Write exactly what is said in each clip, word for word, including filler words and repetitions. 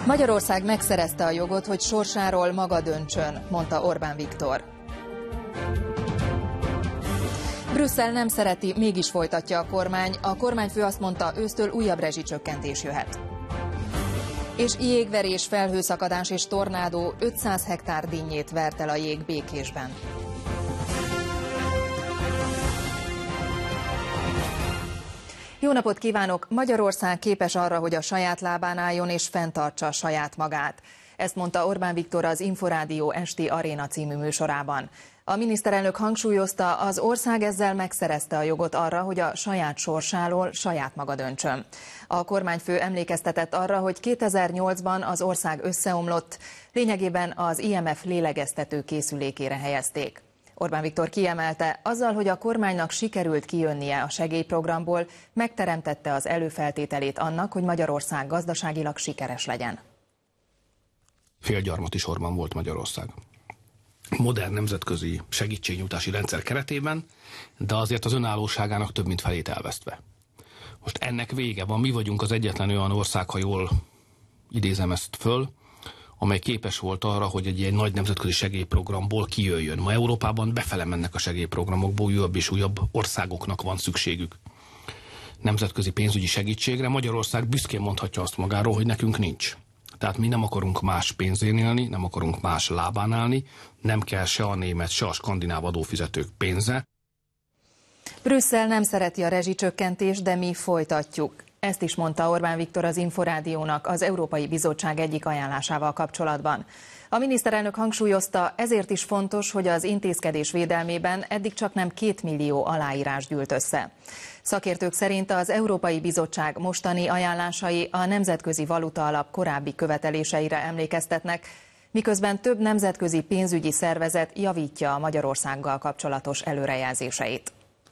Magyarország megszerezte a jogot, hogy sorsáról maga döntsön, mondta Orbán Viktor. Brüsszel nem szereti, mégis folytatja a kormány. A kormányfő azt mondta, ősztől újabb rezsicsökkentés jöhet. És jégverés, felhőszakadás és tornádó ötszáz hektár dinnyét vert el a jég Békésben. Jó napot kívánok! Magyarország képes arra, hogy a saját lábán álljon és fenntartsa saját magát. Ezt mondta Orbán Viktor az Inforádió esti Aréna című műsorában. A miniszterelnök hangsúlyozta, az ország ezzel megszerezte a jogot arra, hogy a saját sorsáról saját maga döntsön. A kormányfő emlékeztetett arra, hogy kétezer-nyolcban az ország összeomlott, lényegében az I M F lélegeztető készülékére helyezték. Orbán Viktor kiemelte, azzal, hogy a kormánynak sikerült kijönnie a segélyprogramból, megteremtette az előfeltételét annak, hogy Magyarország gazdaságilag sikeres legyen. Félgyarmati sorban volt Magyarország. Modern nemzetközi segítségnyújtási rendszer keretében, de azért az önállóságának több mint felét elvesztve. Most ennek vége van, mi vagyunk az egyetlen olyan ország, ha jól idézem ezt föl, amely képes volt arra, hogy egy ilyen nagy nemzetközi segélyprogramból kijöjjön. Ma Európában befele mennek a segélyprogramokból, újabb és újabb országoknak van szükségük nemzetközi pénzügyi segítségre. Magyarország büszkén mondhatja azt magáról, hogy nekünk nincs. Tehát mi nem akarunk más pénzén élni, nem akarunk más lábán állni, nem kell se a német, se a skandináv adófizetők pénze. Brüsszel nem szereti a rezsicsökkentést, de mi folytatjuk. Ezt is mondta Orbán Viktor az Inforádiónak az Európai Bizottság egyik ajánlásával kapcsolatban. A miniszterelnök hangsúlyozta, ezért is fontos, hogy az intézkedés védelmében eddig csak nem két millió aláírás gyűlt össze. Szakértők szerint az Európai Bizottság mostani ajánlásai a Nemzetközi Valutaalap korábbi követeléseire emlékeztetnek, miközben több nemzetközi pénzügyi szervezet javítja a Magyarországgal kapcsolatos előrejelzéseit.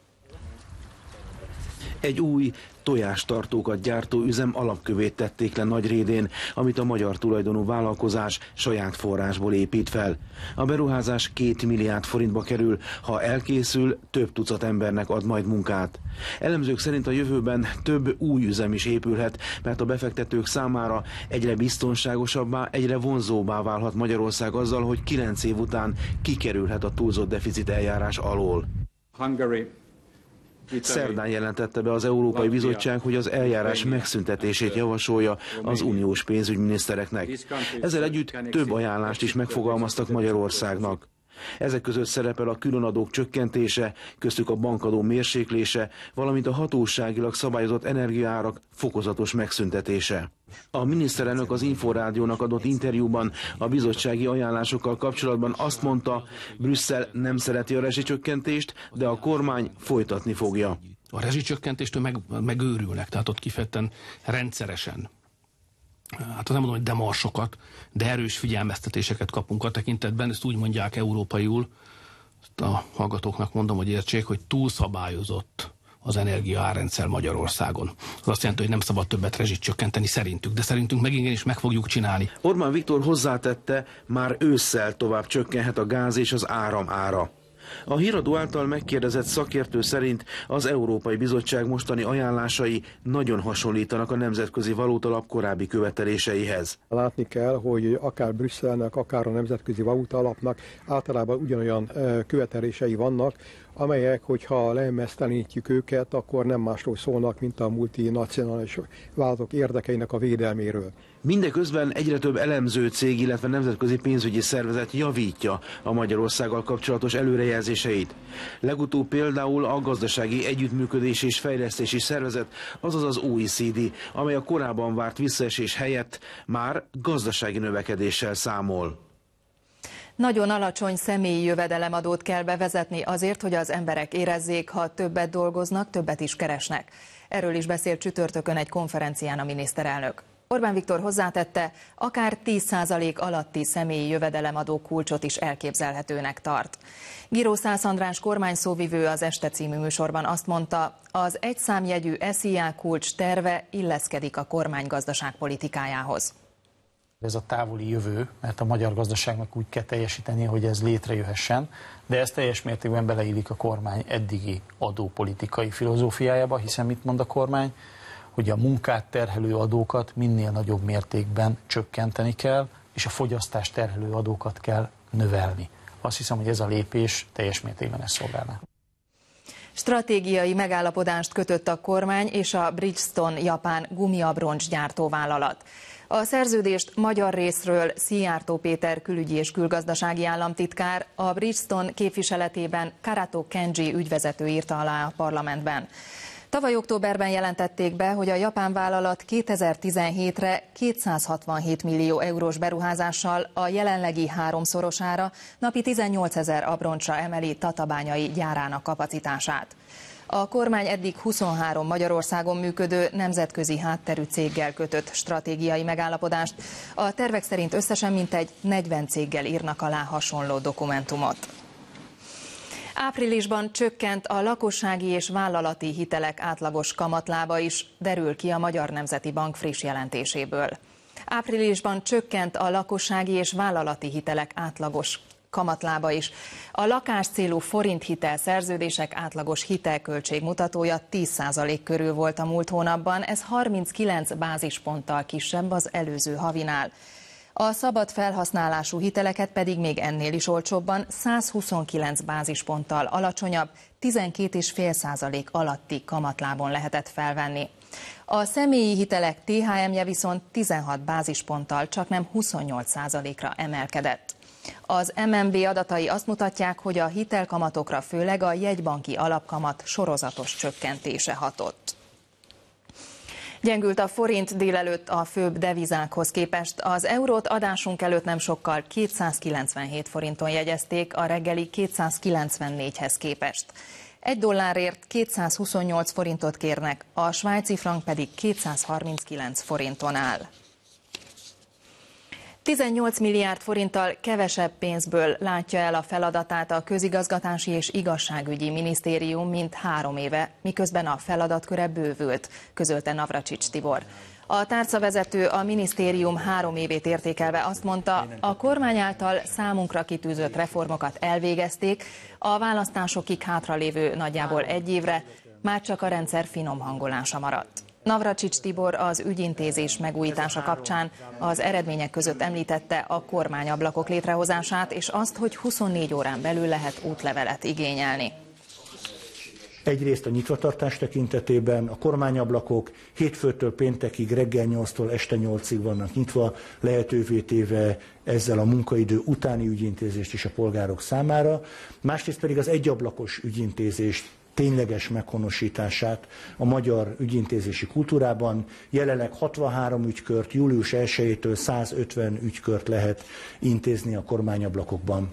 Egy új tojástartókat gyártó üzem alapkövét tették le Nagyrédén, amit a magyar tulajdonú vállalkozás saját forrásból épít fel. A beruházás két milliárd forintba kerül, ha elkészül, több tucat embernek ad majd munkát. Elemzők szerint a jövőben több új üzem is épülhet, mert a befektetők számára egyre biztonságosabbá, egyre vonzóbbá válhat Magyarország azzal, hogy kilenc év után kikerülhet a túlzott deficit eljárás alól. Hungary. Szerdán jelentette be az Európai Bizottság, hogy az eljárás megszüntetését javasolja az uniós pénzügyminisztereknek. Ezzel együtt több ajánlást is megfogalmaztak Magyarországnak. Ezek között szerepel a különadók csökkentése, köztük a bankadó mérséklése, valamint a hatóságilag szabályozott energiaárak fokozatos megszüntetése. A miniszterelnök az Inforádiónak adott interjúban a bizottsági ajánlásokkal kapcsolatban azt mondta, Brüsszel nem szereti a rezsicsökkentést, de a kormány folytatni fogja. A rezsicsökkentéstől meg, megőrülnek, tehát ott kifejezetten rendszeresen. Hát nem mondom, hogy demarsokat, de erős figyelmeztetéseket kapunk a tekintetben, ezt úgy mondják európaiul, a hallgatóknak mondom, hogy értsék, hogy túlszabályozott az energia árrendszer Magyarországon. Az azt jelenti, hogy nem szabad többet rezsit csökkenteni szerintük, de szerintünk meg igenis meg fogjuk csinálni. Orbán Viktor hozzátette, már ősszel tovább csökkenhet a gáz és az áram ára. A híradó által megkérdezett szakértő szerint az Európai Bizottság mostani ajánlásai nagyon hasonlítanak a Nemzetközi Valutaalap korábbi követeléseihez. Látni kell, hogy akár Brüsszelnek, akár a Nemzetközi Valutaalapnak általában ugyanolyan követelései vannak, amelyek, hogyha leemésztelenítjük őket, akkor nem másról szólnak, mint a multinacionális vállalatok érdekeinek a védelméről. Mindeközben egyre több elemző cég, illetve nemzetközi pénzügyi szervezet javítja a Magyarországgal kapcsolatos előrejelzéseit. Legutóbb például a Gazdasági Együttműködési és Fejlesztési Szervezet, azaz az O E C D, amely a korábban várt visszaesés helyett már gazdasági növekedéssel számol. Nagyon alacsony személyi jövedelemadót kell bevezetni azért, hogy az emberek érezzék, ha többet dolgoznak, többet is keresnek. Erről is beszélt csütörtökön egy konferencián a miniszterelnök. Orbán Viktor hozzátette, akár tíz százalék alatti személyi jövedelemadó kulcsot is elképzelhetőnek tart. Giró Szász András kormányszóvivő az Este című műsorban azt mondta, az egyszámjegyű S Z I A kulcs terve illeszkedik a kormány gazdaságpolitikájához. Ez a távoli jövő, mert a magyar gazdaságnak úgy kell teljesíteni, hogy ez létrejöhessen, de ez teljes mértékben beleillik a kormány eddigi adópolitikai filozófiájába, hiszen mit mond a kormány? hogy a munkát terhelő adókat minél nagyobb mértékben csökkenteni kell, és a fogyasztást terhelő adókat kell növelni. Azt hiszem, hogy ez a lépés teljes mértékben ezt szolgálná. Stratégiai megállapodást kötött a kormány és a Bridgestone japán gumiabroncs gyártóvállalat. A szerződést magyar részről Szijjártó Péter külügyi és külgazdasági államtitkár, a Bridgestone képviseletében Karato Kenji ügyvezető írta alá a parlamentben. Tavaly októberben jelentették be, hogy a japán vállalat kétezer-tizenhétre kétszázhatvanhét millió eurós beruházással a jelenlegi háromszorosára, napi tizennyolcezer abroncsra emeli tatabányai gyárának kapacitását. A kormány eddig huszonhárom Magyarországon működő nemzetközi hátterű céggel kötött stratégiai megállapodást. A tervek szerint összesen mintegy negyven céggel írnak alá hasonló dokumentumot. Áprilisban csökkent a lakossági és vállalati hitelek átlagos kamatlába is, derül ki a Magyar Nemzeti Bank friss jelentéséből. Áprilisban csökkent a lakossági és vállalati hitelek átlagos kamatlába is. A lakáscélú forinthitel szerződések átlagos hitelköltség mutatója tíz százalék körül volt a múlt hónapban, ez harminckilenc bázisponttal kisebb az előző havinál. A szabad felhasználású hiteleket pedig még ennél is olcsóbban, százhuszonkilenc bázisponttal alacsonyabb, tizenkét egész öt százalék alatti kamatlábon lehetett felvenni. A személyi hitelek té há em-je viszont tizenhat bázisponttal csaknem huszonnyolc százalékra emelkedett. Az em en bé adatai azt mutatják, hogy a hitelkamatokra főleg a jegybanki alapkamat sorozatos csökkentése hatott. Gyengült a forint délelőtt a főbb devizákhoz képest. Az eurót adásunk előtt nem sokkal kétszázkilencvenhét forinton jegyezték, a reggeli kétszázkilencvennégyhez képest. Egy dollárért kétszázhuszonnyolc forintot kérnek, a svájci frank pedig kétszázharminckilenc forinton áll. tizennyolc milliárd forinttal kevesebb pénzből látja el a feladatát a Közigazgatási és Igazságügyi Minisztérium, mint három éve, miközben a feladatköre bővült, közölte Navracsics Tibor. A tárcavezető a minisztérium három évét értékelve azt mondta, a kormány által számunkra kitűzött reformokat elvégezték, a választásokig hátralévő nagyjából egy évre már csak a rendszer finom hangolása maradt. Navracsics Tibor az ügyintézés megújítása kapcsán az eredmények között említette a kormányablakok létrehozását, és azt, hogy huszonnégy órán belül lehet útlevelet igényelni. Egyrészt a nyitvatartás tekintetében a kormányablakok hétfőtől péntekig reggel nyolctól este nyolcig vannak nyitva, lehetővé téve ezzel a munkaidő utáni ügyintézést is a polgárok számára. Másrészt pedig az egyablakos ügyintézést, tényleges meghonosítását a magyar ügyintézési kultúrában. Jelenleg hatvanhárom ügykört, július elsejétől százötven ügykört lehet intézni a kormányablakokban.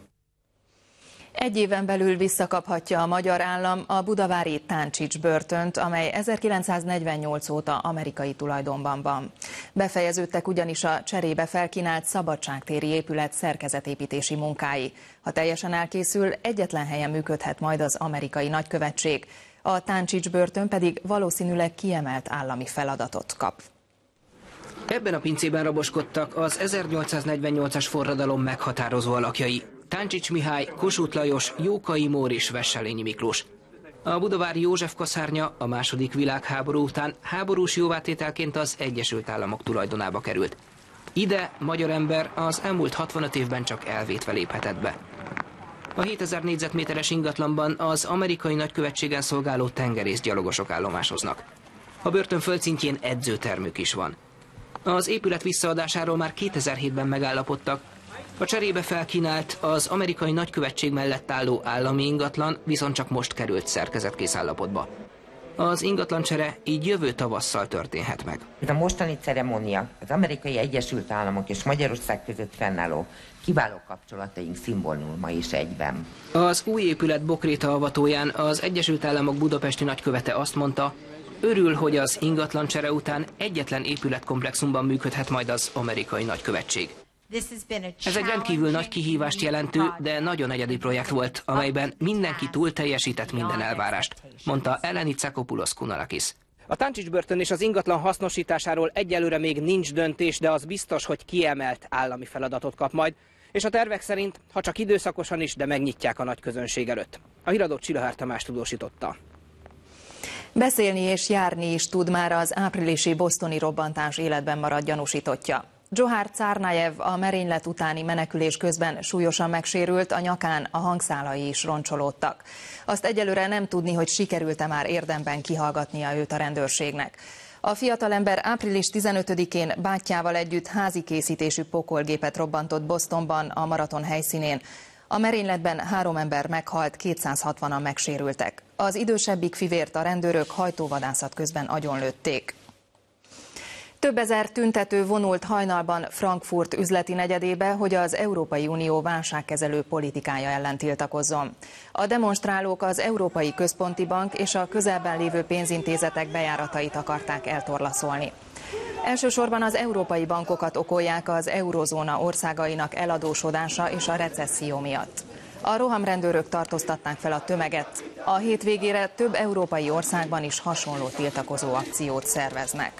Egy éven belül visszakaphatja a magyar állam a budavári Táncsics börtönt, amely ezerkilencszáznegyvennyolc óta amerikai tulajdonban van. Befejeződtek ugyanis a cserébe felkínált szabadságtéri épület szerkezetépítési munkái. Ha teljesen elkészül, egyetlen helyen működhet majd az amerikai nagykövetség. A Táncsics börtön pedig valószínűleg kiemelt állami feladatot kap. Ebben a pincében raboskodtak az ezernyolcszáznegyvennyolcas forradalom meghatározó alakjai. Táncsics Mihály, Kossuth Lajos, Jókai Mór és Wesselényi Miklós. A budavári József kaszárnya a második világháború után háborús jóvátételként az Egyesült Államok tulajdonába került. Ide magyar ember az elmúlt hatvanöt évben csak elvétve léphetett be. A hétezer négyzetméteres ingatlanban az amerikai nagykövetségen szolgáló tengerészgyalogosok állomásoznak. A börtön földszintjén edzőtermük is van. Az épület visszaadásáról már kétezer-hétben megállapodtak, a cserébe felkínált, az amerikai nagykövetség mellett álló állami ingatlan viszont csak most került szerkezetkész állapotba. Az ingatlancsere így jövő tavasszal történhet meg. A mostani ceremónia az Amerikai Egyesült Államok és Magyarország között fennálló kiváló kapcsolataink szimbóluma is egyben. Az új épület bokréta avatóján az Egyesült Államok budapesti nagykövete azt mondta, örül, hogy az ingatlancsere után egyetlen épületkomplexumban működhet majd az amerikai nagykövetség. Ez egy rendkívül nagy kihívást jelentő, de nagyon egyedi projekt volt, amelyben mindenki túl teljesített minden elvárást, mondta Eleni Tsakopoulos Kounalakis. A Táncsics börtön és az ingatlan hasznosításáról egyelőre még nincs döntés, de az biztos, hogy kiemelt állami feladatot kap majd, és a tervek szerint, ha csak időszakosan is, de megnyitják a nagy közönség előtt. A híradót Csillahár Tamás tudósította. Beszélni és járni is tud már az áprilisi bostoni robbantás életben maradt gyanúsítottja. Dzohar Tsarnaev a merénylet utáni menekülés közben súlyosan megsérült, a nyakán a hangszálai is roncsolódtak. Azt egyelőre nem tudni, hogy sikerült-e már érdemben kihallgatnia őt a rendőrségnek. A fiatalember április tizenötödikén bátyjával együtt házi készítésű pokolgépet robbantott Bostonban, a maraton helyszínén. A merényletben három ember meghalt, kétszázhatvanan megsérültek. Az idősebbik fivért a rendőrök hajtóvadászat közben agyonlőtték. Több ezer tüntető vonult hajnalban Frankfurt üzleti negyedébe, hogy az Európai Unió válságkezelő politikája ellen tiltakozzon. A demonstrálók az Európai Központi Bank és a közelben lévő pénzintézetek bejáratait akarták eltorlaszolni. Elsősorban az európai bankokat okolják az eurozóna országainak eladósodása és a recesszió miatt. A rohamrendőrök tartóztatták fel a tömeget. A hétvégére több európai országban is hasonló tiltakozó akciót szerveznek.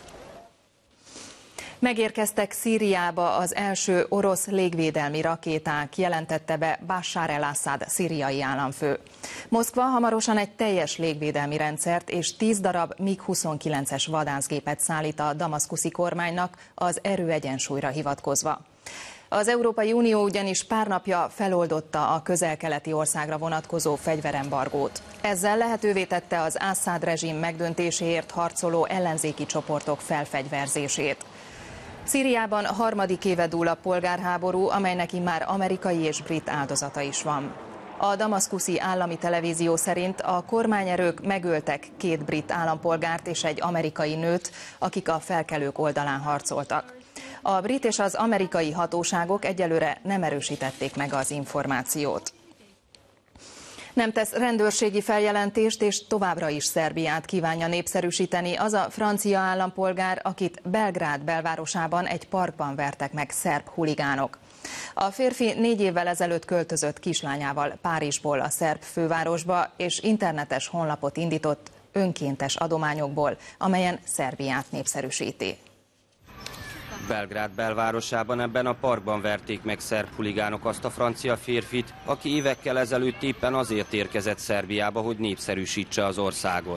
Megérkeztek Szíriába az első orosz légvédelmi rakéták, jelentette be Bashar el-Assad szíriai államfő. Moszkva hamarosan egy teljes légvédelmi rendszert és tíz darab mig huszonkilences vadászgépet szállít a damaszkuszi kormánynak az erőegyensúlyra hivatkozva. Az Európai Unió ugyanis pár napja feloldotta a közel-keleti országra vonatkozó fegyverembargót. Ezzel lehetővé tette az Assad rezsim megdöntéséért harcoló ellenzéki csoportok felfegyverzését. Szíriában a harmadik éve dúl a polgárháború, amelynek immár amerikai és brit áldozata is van. A damaszkuszi állami televízió szerint a kormányerők megöltek két brit állampolgárt és egy amerikai nőt, akik a felkelők oldalán harcoltak. A brit és az amerikai hatóságok egyelőre nem erősítették meg az információt. Nem tesz rendőrségi feljelentést, és továbbra is Szerbiát kívánja népszerűsíteni az a francia állampolgár, akit Belgrád belvárosában egy parkban vertek meg szerb huligánok. A férfi négy évvel ezelőtt költözött kislányával Párizsból a szerb fővárosba, és internetes honlapot indított önkéntes adományokból, amelyen Szerbiát népszerűsíti. Belgrád belvárosában ebben a parkban verték meg szerb huligánok azt a francia férfit, aki évekkel ezelőtt éppen azért érkezett Szerbiába, hogy népszerűsítse az országot.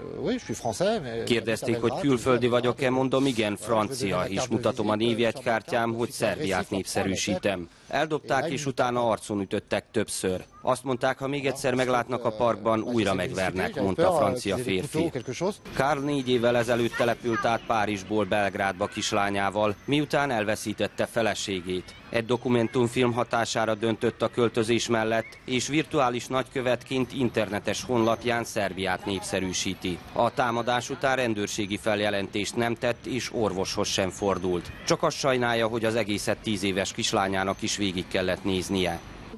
Kérdezték, hogy külföldi vagyok-e, mondom, igen, francia, és mutatom a névjegykártyám, hogy Szerbiát népszerűsítem. Eldobták, és utána arcon ütöttek többször. Azt mondták, ha még egyszer meglátnak a parkban, újra megvernek, mondta a francia férfi. Karl négy évvel ezelőtt települt át Párizsból Belgrádba kislányával, miután elveszítette feleségét. Egy dokumentumfilm hatására döntött a költözés mellett, és virtuális nagykövetként internetes honlapján Szerbiát népszerűsíti. A támadás után rendőrségi feljelentést nem tett, és orvoshoz sem fordult. Csak azt sajnálja, hogy az egészet tíz éves kislányának is végig kellett néznie.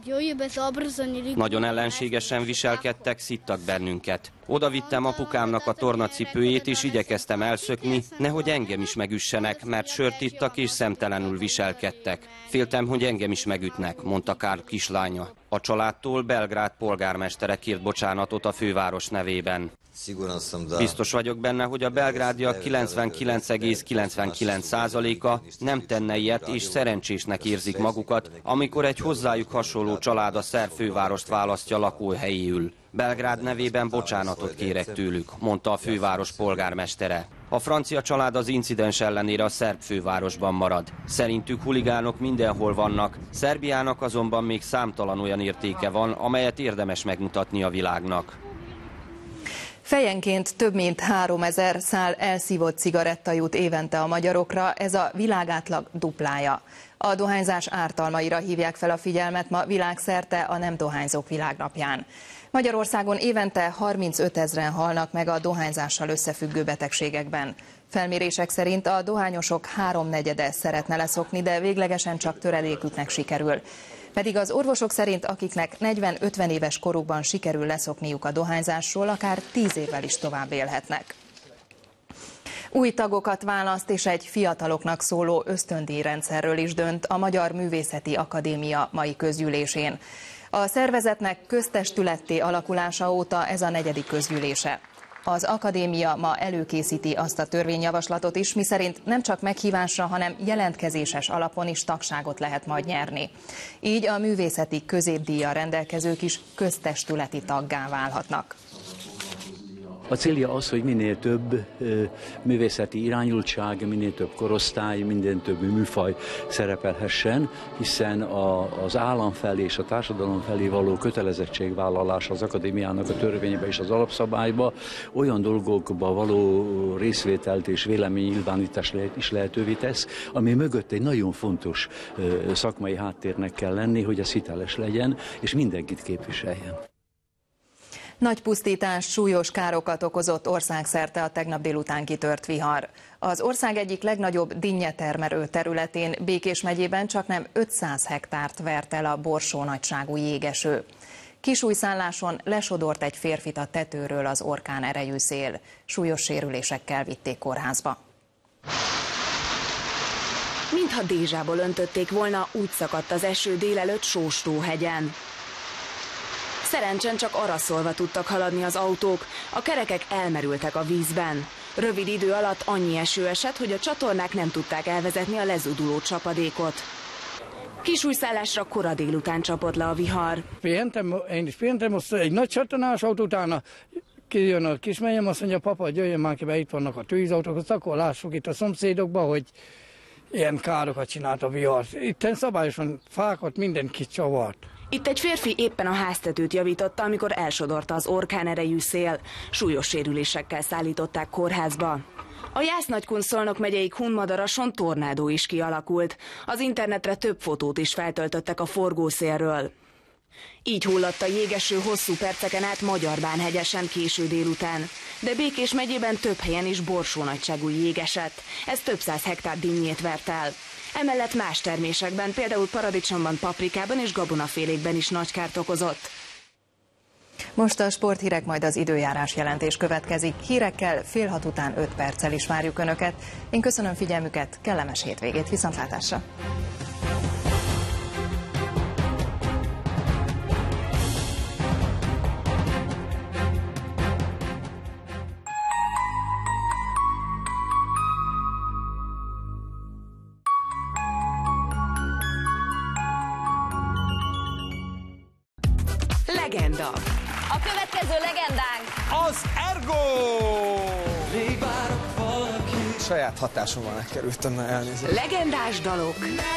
Nagyon ellenségesen viselkedtek, szittak bennünket. Oda vittem apukámnak a tornacipőjét, és igyekeztem elszökni, nehogy engem is megüssenek, mert sört ittak és szemtelenül viselkedtek. Féltem, hogy engem is megütnek, mondta Karl kislánya. A családtól Belgrád polgármestere kért bocsánatot a főváros nevében. Biztos vagyok benne, hogy a belgrádiak kilencvenkilenc egész kilencvenkilenc százaléka nem tenne ilyet, és szerencsésnek érzik magukat, amikor egy hozzájuk hasonló család a szerb fővárost választja lakóhelyéül. Belgrád nevében bocsánatot kérek tőlük, mondta a főváros polgármestere. A francia család az incidens ellenére a szerb fővárosban marad. Szerintük huligánok mindenhol vannak, Szerbiának azonban még számtalan olyan értéke van, amelyet érdemes megmutatni a világnak. Fejenként több mint háromezer szál elszívott cigaretta jut évente a magyarokra, ez a világátlag duplája. A dohányzás ártalmaira hívják fel a figyelmet ma világszerte a Nem dohányzók világnapján. Magyarországon évente harmincötezren halnak meg a dohányzással összefüggő betegségekben. Felmérések szerint a dohányosok háromnegyede szeretne leszokni, de véglegesen csak töredéküknek sikerül. Pedig az orvosok szerint, akiknek negyven-ötven éves korukban sikerül leszokniuk a dohányzásról, akár tíz évvel is tovább élhetnek. Új tagokat választ, és egy fiataloknak szóló ösztöndíjrendszerről is dönt a Magyar Művészeti Akadémia mai közgyűlésén. A szervezetnek köztestületté alakulása óta ez a negyedik közgyűlése. Az akadémia ma előkészíti azt a törvényjavaslatot is, miszerint nem csak meghívásra, hanem jelentkezéses alapon is tagságot lehet majd nyerni. Így a művészeti középdíjjal rendelkezők is köztestületi taggá válhatnak. A célja az, hogy minél több művészeti irányultság, minél több korosztály, minél több műfaj szerepelhessen, hiszen a, az állam felé és a társadalom felé való kötelezettségvállalás az akadémiának a törvénybe és az alapszabályba olyan dolgokba való részvételt és véleménynyilvánítást lehet, is lehetővé tesz, ami mögött egy nagyon fontos szakmai háttérnek kell lenni, hogy ez hiteles legyen, és mindenkit képviseljen. Nagy pusztítás, súlyos károkat okozott országszerte a tegnap délután kitört vihar. Az ország egyik legnagyobb dinnyetermelő területén, Békés megyében csaknem ötszáz hektárt vert el a borsó nagyságú jégeső. Kisújszálláson lesodort egy férfit a tetőről az orkán erejű szél. Súlyos sérülésekkel vitték kórházba. Mintha dézsából öntötték volna, úgy szakadt az eső délelőtt Sóstóhegyen. Szerencsen csak araszolva tudtak haladni az autók, a kerekek elmerültek a vízben. Rövid idő alatt annyi eső esett, hogy a csatornák nem tudták elvezetni a lezuduló csapadékot. Kisújszállásra kora délután csapott le a vihar. Pihentem, én is pihentem, azt egy nagy csatornás autó, utána kijön a kismenyem, azt mondja, papa, jöjjön már ki be, itt vannak a tűzautók, azt akkor lássuk itt a szomszédokba, hogy ilyen károkat csinált a vihar. Itten szabályosan fákat mindenki csavart. Itt egy férfi éppen a háztetőt javította, amikor elsodorta az orkán erejű szél. Súlyos sérülésekkel szállították kórházba. A Jász-Nagykun-Szolnok megyei Kunmadarason tornádó is kialakult. Az internetre több fotót is feltöltöttek a forgószélről. Így hullott a jégeső hosszú perceken át Magyarbánhegyesen késő délután. De Békés megyében több helyen is borsó nagyságú jég esett. Ez több száz hektár dinnyét vert el. Emellett más termésekben, például paradicsomban, paprikában és gabonafélékben is nagy kárt okozott. Most a sporthírek, majd az időjárás jelentés következik. Hírekkel fél hat után öt perccel is várjuk Önöket. Én köszönöm figyelmüket, kellemes hétvégét, viszontlátásra! Legenda. A következő legendánk az Ergo! Még várok valaki. Saját hatásommal megkerültem, na elnézést. Legendás dalok.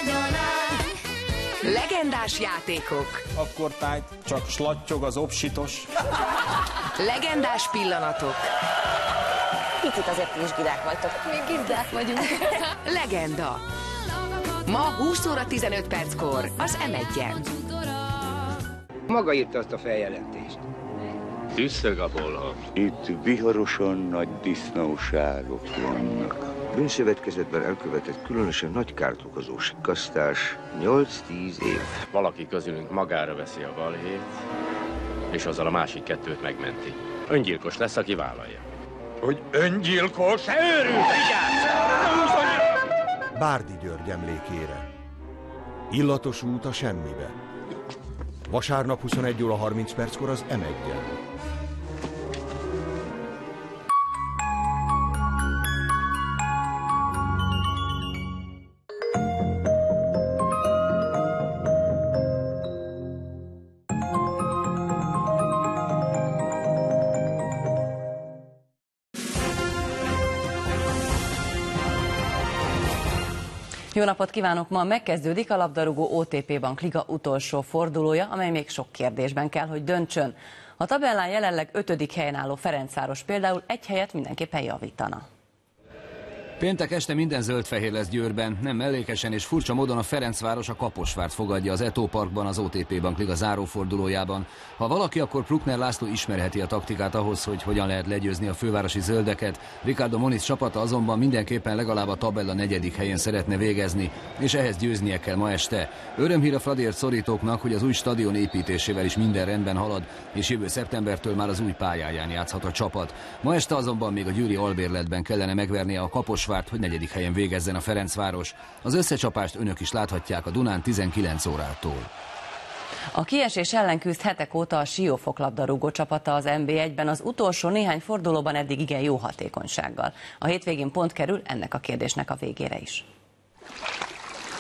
Legendás játékok. Akkor tájt csak slattyog az obsitos. Legendás pillanatok. Picit azért is gizdák vagytok. Még gizdák vagyunk. Legenda. Ma húsz óra tizenöt perckor az em egyen. Maga írta azt a feljelentést. Tisztegabola. Itt viharosan nagy disznóságok vannak. Bűnszövetkezetben elkövetett különösen nagy kárt okozó sikkasztás nyolc-tíz év. Valaki közülünk magára veszi a balhét, és azzal a másik kettőt megmenti. Öngyilkos lesz, aki vállalja. Hogy öngyilkos? Őrült, vigyázz! Bárdi György emlékére. Illatos út a semmibe. Vasárnap huszonegy óra harminc perckor az em egyen. Jó napot kívánok! Ma megkezdődik a labdarúgó o té pé Bank Liga utolsó fordulója, amely még sok kérdésben kell, hogy döntsön. A tabellán jelenleg ötödik helyen álló Ferencváros például egy helyet mindenképpen javítana. Péntek este minden zöld-fehér lesz Győrben, nem mellékesen és furcsa módon a Ferencváros a Kaposvárt fogadja az Eto Parkban az o té pé Bank Liga zárófordulójában. Ha valaki, akkor Bruckner László ismerheti a taktikát ahhoz, hogy hogyan lehet legyőzni a fővárosi zöldeket. Ricardo Moniz csapata azonban mindenképpen legalább a tabella negyedik helyén szeretne végezni, és ehhez győznie kell ma este. Örömhír a fradért szorítóknak, hogy az új stadion építésével is minden rendben halad, és jövő szeptembertől már az új pályáján játszhat a csapat. Ma este azonban még a győri albérletben kellene megvernie a Kaposvárt, hogy negyedik helyen végezzen a Ferencváros. Az összecsapást önök is láthatják a Dunán tizenkilenc órától. A kiesés ellen küzd hetek óta a Siófok labdarúgó csapata az en bé egyben az utolsó néhány fordulóban eddig igen jó hatékonysággal. A hétvégén pont kerül ennek a kérdésnek a végére is.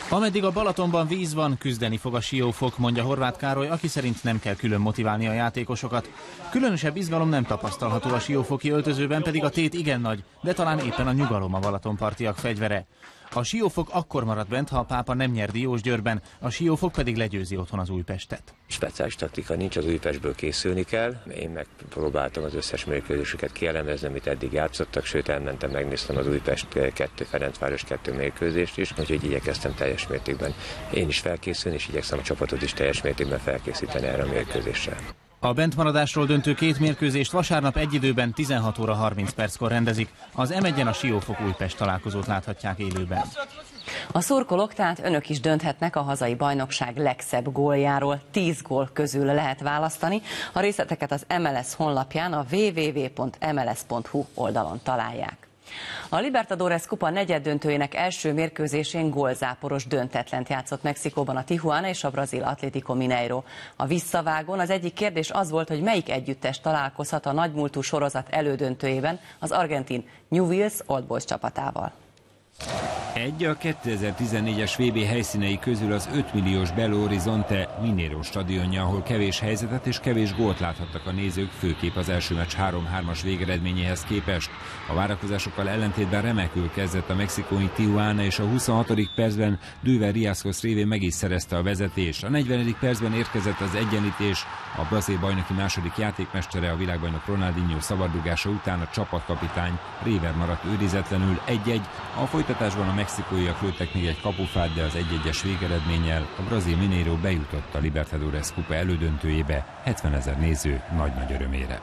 Ameddig a Balatonban víz van, küzdeni fog a Siófok, mondja Horváth Károly, aki szerint nem kell külön motiválni a játékosokat. Különösebb izgalom nem tapasztalható a siófoki öltözőben, pedig a tét igen nagy, de talán éppen a nyugalom a balatonpartiak fegyvere. A Siófok akkor marad bent, ha a Pápa nem nyer Diósgyőrben, a Siófok pedig legyőzi otthon az Újpestet. Speciális taktika nincs, az Újpestből készülni kell. Én megpróbáltam az összes mérkőzésüket kielemezni, amit eddig játszottak, sőt elmentem, megnéztem az Újpest kettő, Ferencváros kettő mérkőzést is, úgyhogy igyekeztem teljes mértékben én is felkészülni, és igyekszem a csapatot is teljes mértékben felkészíteni erre a mérkőzésre. A bentmaradásról döntő két mérkőzést vasárnap egy időben tizenhat óra harminc perckor rendezik. Az em egyen a Siófok Újpest találkozót láthatják élőben. A szurkolók tehát önök is dönthetnek a hazai bajnokság legszebb góljáról. tíz gól közül lehet választani. A részleteket az em el es honlapján, a double-u double-u double-u pont em el es pont hu oldalon találják. A Libertadores kupa negyeddöntőjének első mérkőzésén gólzáporos döntetlent játszott Mexikóban a Tijuana és a brazil Atlético Mineiro. A visszavágón az egyik kérdés az volt, hogy melyik együttes találkozhat a nagymúltú sorozat elődöntőjében az argentin Newell's Old Boys csapatával. Egy a kétezer-tizennégyes vé bé helyszínei közül az öt milliós Belo Horizonte Mineiro stadionja, ahol kevés helyzetet és kevés gólt láthattak a nézők, főképp az első meccs három-hármas végeredményéhez képest. A várakozásokkal ellentétben remekül kezdett a mexikói Tijuana, és a huszonhatodik percben Döver Riascos révén meg is szerezte a vezetést. A negyvenedik percben érkezett az egyenlítés, a brazil bajnoki második játékmestere, a világbajnok Ronaldinho szabadrugása után a csapatkapitány Réver maradt őrizetlenül egy-egy. A folytatásban a mexikóiak lőttek még egy kapufát, de az egy-egyes végeredménnyel a brazil Mineiro bejutott a Libertadores kupa elődöntőjébe hetvenezer néző nagy-nagy örömére.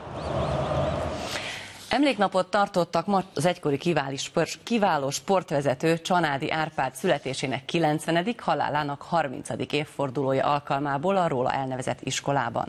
Emléknapot tartottak ma az egykori kiváló sportvezető Csanádi Árpád születésének kilencvenedik halálának harmincadik évfordulója alkalmából a róla elnevezett iskolában.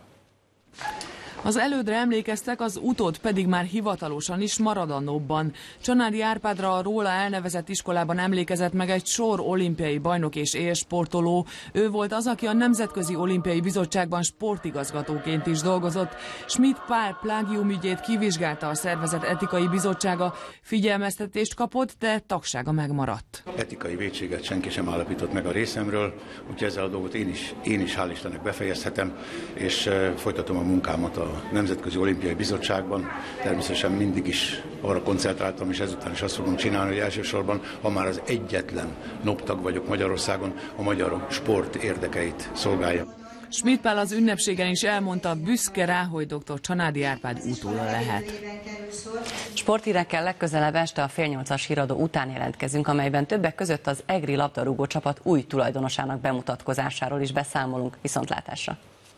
Az elődre emlékeztek, az utód pedig már hivatalosan is maradandóbban. Csanádi Árpádra a róla elnevezett iskolában emlékezett meg egy sor olimpiai bajnok és élsportoló. Ő volt az, aki a Nemzetközi Olimpiai Bizottságban sportigazgatóként is dolgozott. Schmidt Pál plágiumügyét kivizsgálta a szervezet etikai bizottsága, figyelmeztetést kapott, de tagsága megmaradt. Etikai vétséget senki sem állapított meg a részemről, úgyhogy ezzel a dolgot én is, én is hál' Istennek befejezhetem, és folytatom a munkámat a Nemzetközi Olimpiai Bizottságban. Természetesen mindig is arra koncentráltam, és ezután is azt fogom csinálni, hogy elsősorban, ha már az egyetlen noptag vagyok Magyarországon, a magyar sport érdekeit szolgálja. Schmidt Pál az ünnepségen is elmondta, büszke rá, hogy dr. Csanádi Árpád utóla lehet. Sporthírekkel legközelebb este a fél nyolcas híradó után jelentkezünk, amelyben többek között az egri labdarúgó csapat új tulajdonosának bemutatkozásáról is beszámolunk. Viszontlátásra!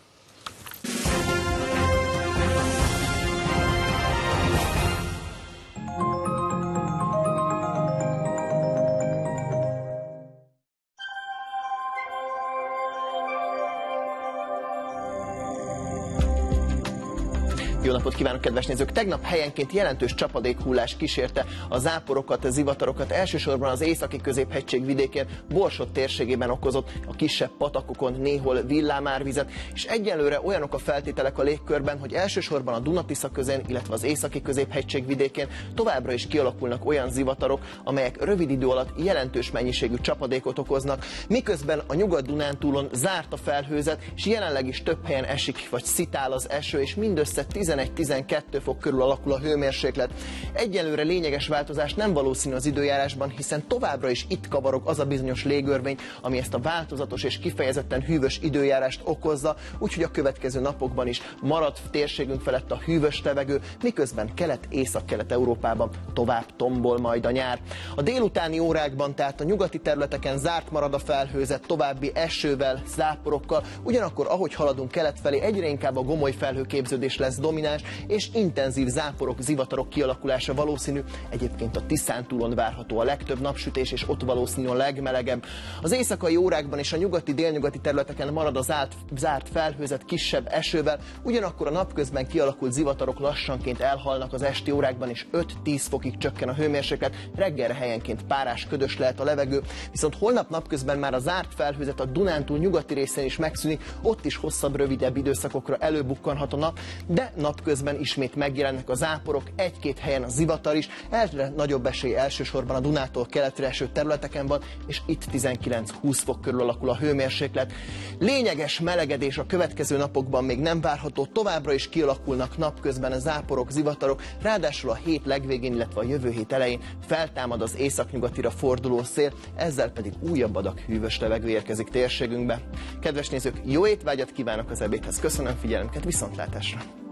Jó napot kívánok, kedves nézők! Tegnap helyenként jelentős csapadékhullás kísérte a záporokat, a zivatarokat, elsősorban az északi középhegység vidékén, Borsod térségében okozott, a kisebb patakokon néhol villámárvizet, és egyelőre olyanok a feltételek a légkörben, hogy elsősorban a Duna-Tisza közén, illetve az északi középhegység vidékén továbbra is kialakulnak olyan zivatarok, amelyek rövid idő alatt jelentős mennyiségű csapadékot okoznak, miközben a Nyugat-Dunántúlon zárt a felhőzet, és jelenleg is több helyen esik vagy szitál az eső, és mindössze tizenegy-tizenkettő fok körül alakul a hőmérséklet. Egyelőre lényeges változás nem valószínű az időjárásban, hiszen továbbra is itt kavarog az a bizonyos légörvény, ami ezt a változatos és kifejezetten hűvös időjárást okozza, úgyhogy a következő napokban is marad térségünk felett a hűvös levegő, miközben kelet-észak-kelet-európában tovább tombol majd a nyár. A délutáni órákban tehát a nyugati területeken zárt marad a felhőzet, további esővel, záporokkal, ugyanakkor ahogy haladunk kelet felé, egyre inkább a gomoly felhőképződés lesz domináns, és intenzív záporok, zivatarok kialakulása valószínű. Egyébként a Tiszántúlon várható a legtöbb napsütés, és ott valószínű a legmelegebb. Az éjszakai órákban és a nyugati, délnyugati területeken marad az árt, zárt felhőzet kisebb esővel, ugyanakkor a napközben kialakult zivatarok lassanként elhalnak az esti órákban, és öt-tíz fokig csökken a hőmérséklet, reggelre helyenként párás, ködös lehet a levegő, viszont holnap napközben már a zárt felhőzet a Dunántúl nyugati részén is megszűnik, ott is hosszabb, rövidebb időszakokra előbukkanhat a nap, de nap napközben ismét megjelennek a záporok, egy-két helyen a zivatar is, egyre nagyobb esély elsősorban a Dunától keletre eső területeken van, és itt tizenkilenc-húsz fok körül alakul a hőmérséklet. Lényeges melegedés a következő napokban még nem várható, továbbra is kialakulnak napközben a záporok, zivatarok, ráadásul a hét legvégén, illetve a jövő hét elején feltámad az északnyugatira forduló szél, ezzel pedig újabb adag hűvös levegő érkezik térségünkbe. Kedves nézők, jó étvágyat kívánok az ebédhez, köszönöm figyelmüket, viszontlátásra!